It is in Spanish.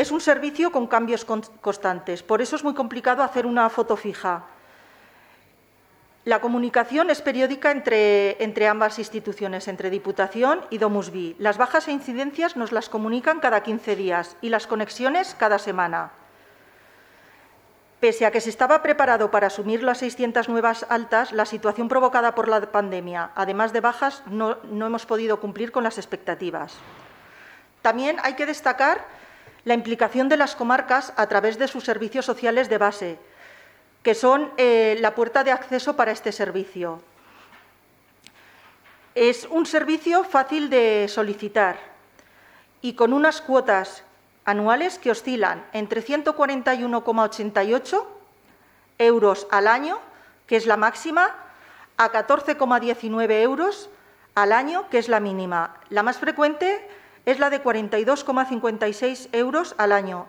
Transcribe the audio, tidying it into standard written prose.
Es un servicio con cambios constantes, por eso es muy complicado hacer una foto fija. La comunicación es periódica entre ambas instituciones, entre Diputación y Domusvi. Las bajas e incidencias nos las comunican cada 15 días y las conexiones cada semana. Pese a que se estaba preparado para asumir las 600 nuevas altas, la situación provocada por la pandemia, además de bajas, no hemos podido cumplir con las expectativas. También hay que destacar la implicación de las comarcas a través de sus servicios sociales de base, que son la puerta de acceso para este servicio. Es un servicio fácil de solicitar y con unas cuotas anuales que oscilan entre 141,88 euros al año, que es la máxima, a 14,19 euros al año, que es la mínima. La más frecuente es la de 42,56 euros al año